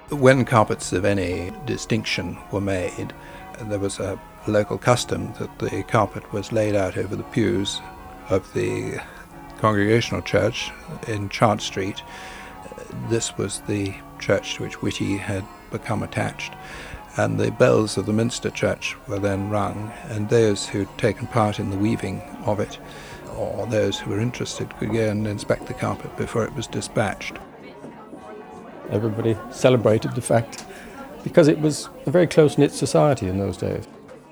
When carpets of any distinction were made, there was a local custom that the carpet was laid out over the pews of the Congregational Church in Chart Street. This was the church to which Whitty had become attached, and the bells of the Minster Church were then rung, and those who'd taken part in the weaving of it, or those who were interested, could go and inspect the carpet before it was dispatched. Everybody celebrated the fact because it was a very close-knit society in those days.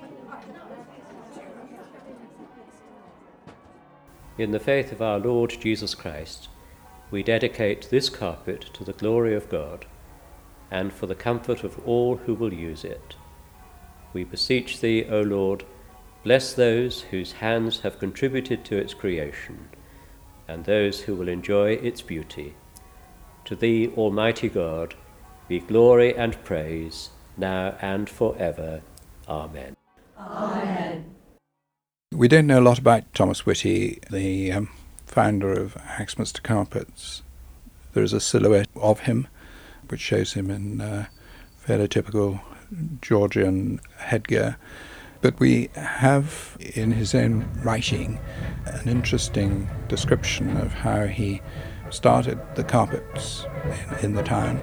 In the faith of our Lord Jesus Christ, we dedicate this carpet to the glory of God and for the comfort of all who will use it. We beseech Thee, O Lord, bless those whose hands have contributed to its creation and those who will enjoy its beauty. To Thee, Almighty God, be glory and praise, now and forever. Amen. Amen. We don't know a lot about Thomas Whitty, the founder of Axminster Carpets. There is a silhouette of him, which shows him in fairly typical Georgian headgear. But we have, in his own writing, an interesting description of how he started the carpets in the town.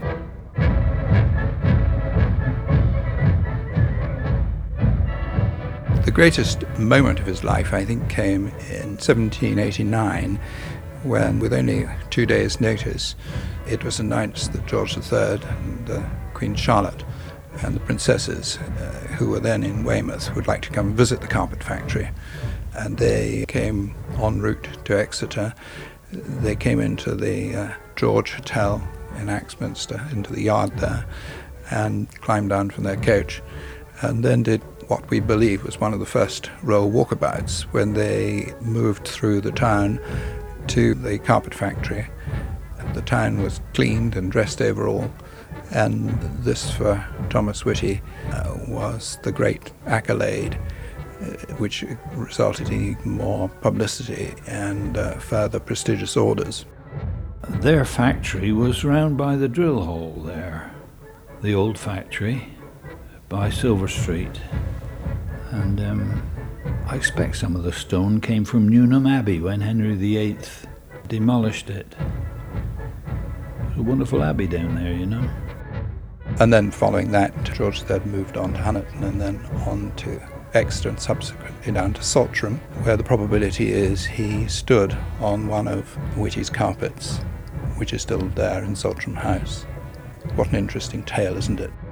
The greatest moment of his life, I think, came in 1789, when, with only 2 days' notice, it was announced that George III and Queen Charlotte and the princesses, who were then in Weymouth, would like to come and visit the carpet factory. And they came en route to Exeter. They came into the George Hotel in Axminster, into the yard there, and climbed down from their coach, and then did what we believe was one of the first royal walkabouts when they moved through the town to the carpet factory. The town was cleaned and dressed over all, and this for Thomas Whitty was the great accolade, which resulted in even more publicity and further prestigious orders. Their factory was round by the drill hole there, the old factory by Silver Street. And I expect some of the stone came from Newnham Abbey when Henry VIII demolished it. There's a wonderful abbey down there, you know. And then following that, George III moved on to Honiton and then on to Exeter and subsequently down to Saltram, where the probability is he stood on one of Whitty's carpets, which is still there in Saltram House. What an interesting tale, isn't it?